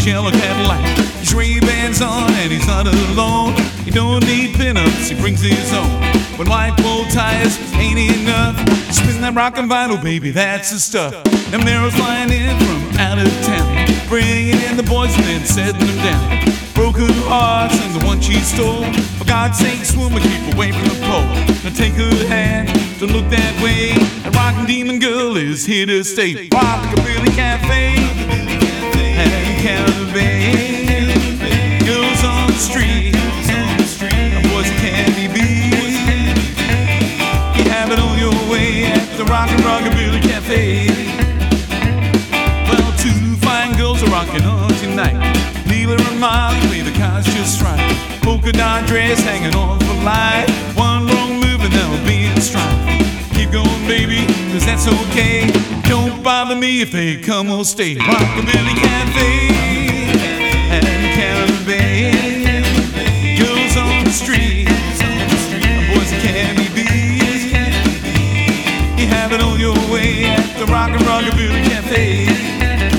yellow Cadillac. His Ray-Bans on and he's not alone. He don't need pinups, he brings his own. When white bow ties ain't enough, spin that rockin' vinyl, baby, that's the stuff. Them arrows flying in from out of town, bringing in the boys and then setting them down. Broken hearts and the one she stole. For God's sake, woman, keep away from the pole. Now take her hand, don't look that way. The rockin' demon girl is here to stay. Rockabilly Cafe and Caliban. Girls on the street, boys can't be beat. You have it on your way at the Rockabilly Cafe. Well, two fine girls are rocking on tonight. Leela and Molly, the car's just right. Polka dot dress hanging on for life. One wrong move and they'll be in strife. Keep going, baby, cause that's okay. Don't bother me if they come or stay. Rockabilly Cafe and Caliban. Girls on the street, boys that can't be beat. You have it on your way at the Rockabilly Cafe.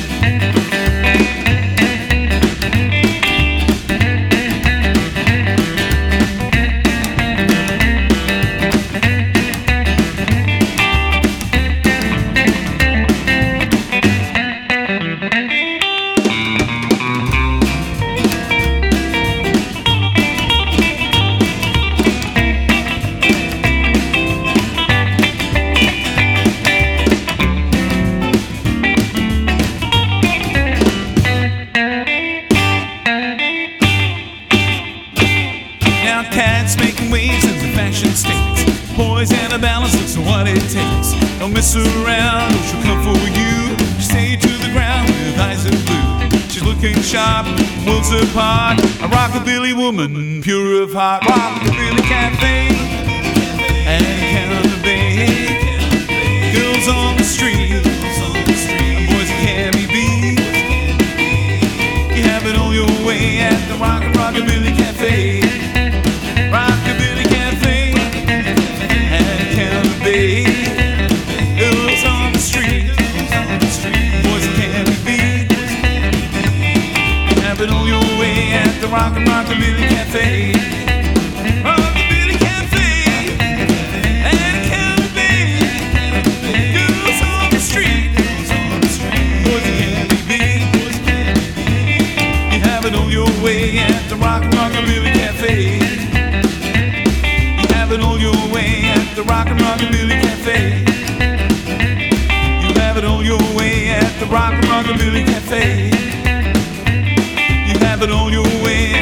Cats making waves in the fashion states. Poise and a balance, looks what it takes. Don't mess around, or she'll come for you. She stay to the ground with eyes of blue. She's looking sharp, worlds apart. A rockabilly woman, pure of heart. Rockabilly Cafe and Caliban. Girls on the street, boys that can't be beat. You have it on your way at the Rockabilly Cafe. Rockabilly Cafe and Caliban. Girls on the street, boys that can't be beat. Have it on your way at the Rockabilly Cafe. Rockabilly Cafe and Caliban. Girls on the street, boys that can't be beat. You have it on your way at the Rockabilly Cafe. Have it on your way at the Rockabilly Cafe. You have it on your way at the Rockabilly Cafe. You have it on your way